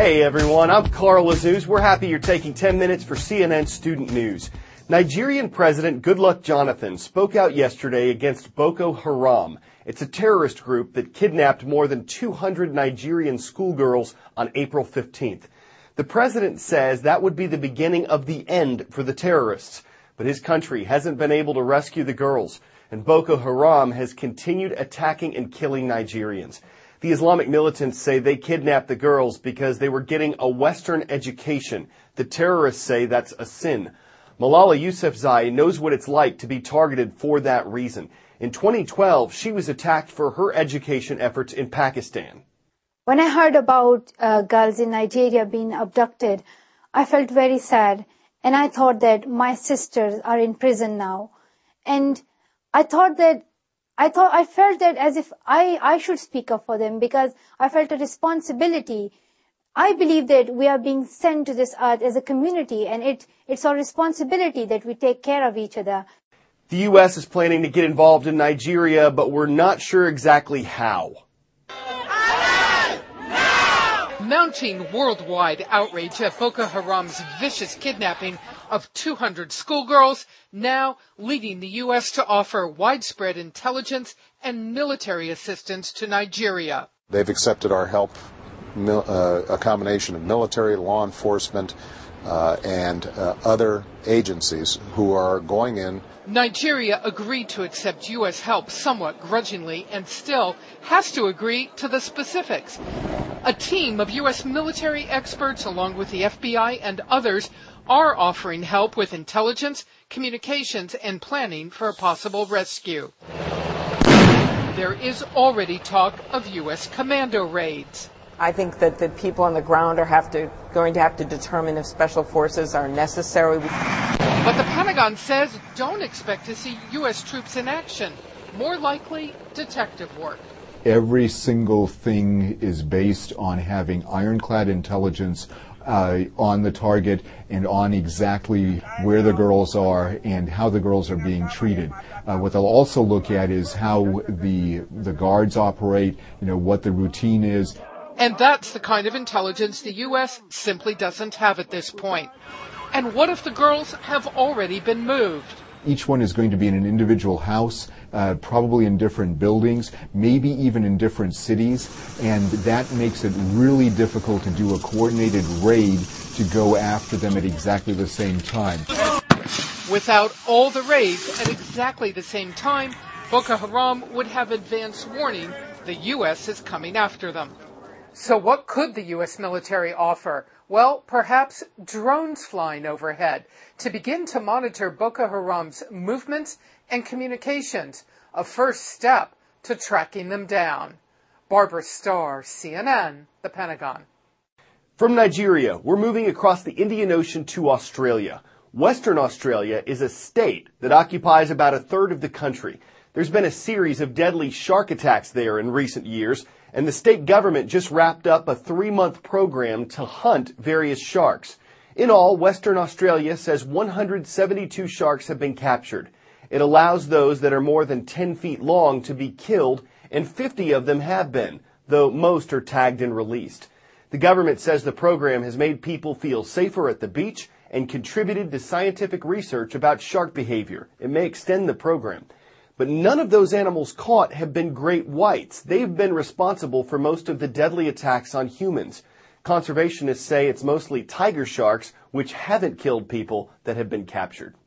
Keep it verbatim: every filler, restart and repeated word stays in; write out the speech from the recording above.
Hey everyone, I'm Carl Azouz. We're happy you're taking ten minutes for C N N Student News. Nigerian President Goodluck Jonathan spoke out yesterday against Boko Haram. It's a terrorist group that kidnapped more than two hundred Nigerian schoolgirls on April fifteenth. The president says that would be the beginning of the end for the terrorists. But his country hasn't been able to rescue the girls, and Boko Haram has continued attacking and killing Nigerians. The Islamic militants say they kidnapped the girls because they were getting a Western education. The terrorists say that's a sin. Malala Yousafzai knows what it's like to be targeted for that reason. In twenty twelve, she was attacked for her education efforts in Pakistan. When I heard about uh, girls in Nigeria being abducted, I felt very sad. And I thought that my sisters are in prison now. And I thought that I thought I felt that as if I, I should speak up for them, because I felt a responsibility. I believe that we are being sent to this earth as a community, and it, it's our responsibility that we take care of each other. The U S is planning to get involved in Nigeria, but we're not sure exactly how. Mounting worldwide outrage at Boko Haram's vicious kidnapping of two hundred schoolgirls, now leading the U S to offer widespread intelligence and military assistance to Nigeria. They've accepted our help, uh, a combination of military, law enforcement, uh, and uh, other agencies who are going in. Nigeria agreed to accept U S help somewhat grudgingly and still has to agree to the specifics. A team of U S military experts, along with the F B I and others, are offering help with intelligence, communications, and planning for a possible rescue. There is already talk of U S commando raids. I think that the people on the ground are have to, going to have to determine if special forces are necessary. But the Pentagon says don't expect to see U S troops in action. More likely, detective work. Every single thing is based on having ironclad intelligence uh, on the target and on exactly where the girls are and how the girls are being treated. Uh, what they'll also look at is how the the guards operate, you know, what the routine is. And that's the kind of intelligence the U S simply doesn't have at this point. And what if the girls have already been moved? Each one is going to be in an individual house, uh, probably in different buildings, maybe even in different cities, and that makes it really difficult to do a coordinated raid to go after them at exactly the same time. Without all the raids at exactly the same time, Boko Haram would have advance warning the U S is coming after them. So what could the U S military offer? Well, perhaps drones flying overhead to begin to monitor Boko Haram's movements and communications, a first step to tracking them down. Barbara Starr, C N N, the Pentagon. From Nigeria, we're moving across the Indian Ocean to Australia. Western Australia is a state that occupies about a third of the country. There's been a series of deadly shark attacks there in recent years, and the state government just wrapped up a three-month program to hunt various sharks. In all, Western Australia says one hundred seventy-two sharks have been captured. It allows those that are more than ten feet long to be killed, and fifty of them have been, though most are tagged and released. The government says the program has made people feel safer at the beach and contributed to scientific research about shark behavior. It may extend the program. But none of those animals caught have been great whites. They've been responsible for most of the deadly attacks on humans. Conservationists say it's mostly tiger sharks, which haven't killed people, that have been captured.